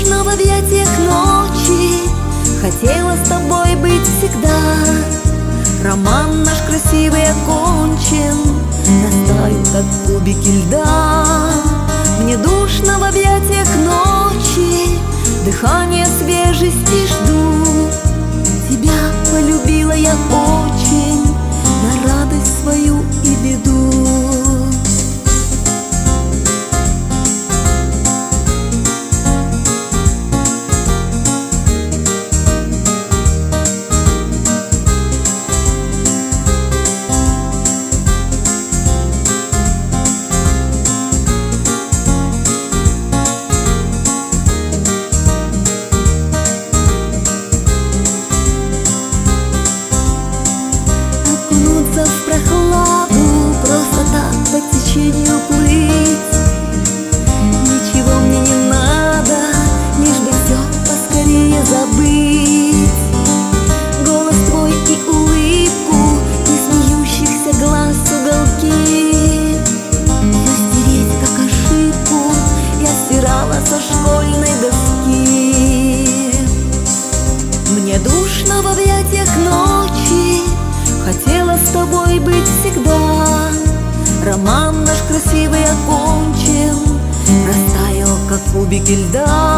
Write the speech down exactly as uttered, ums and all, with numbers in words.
душно в объятиях ночи, хотела с тобой быть всегда. Роман наш красивый окончен, растаял, как кубики льда. Мне душно в объятиях ночи, дыхание свежести жду. Тебя полюбила я очень, на радость свою и беду. В прохладу, просто так по течению плыть. Ничего мне не надо, лишь бы все поскорее забыть. Голос твой и улыбку, и смеющихся глаз уголки. Все стереть как ошибку я стирала со школьной доски. Мне душно в объятиях ночи, хотела с тобой быть всегда. Роман наш красивый окончен, растаял, как кубики льда.